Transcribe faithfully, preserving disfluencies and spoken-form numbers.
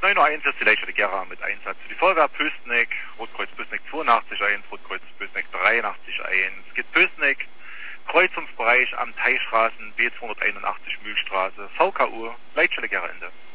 neun Uhr eins ist die Leitstelle Gera mit Einsatz für die Feuerwehr Pößneck, Rotkreuz Pößneck zweiundachtzig eins, Rotkreuz Pößneck dreiundachtzig eins. Geht Pößneck, Kreuzungsbereich am Teichstraßen B zweihunderteinundachtzig Mühlstraße, V K U, Leitstelle Gera Ende.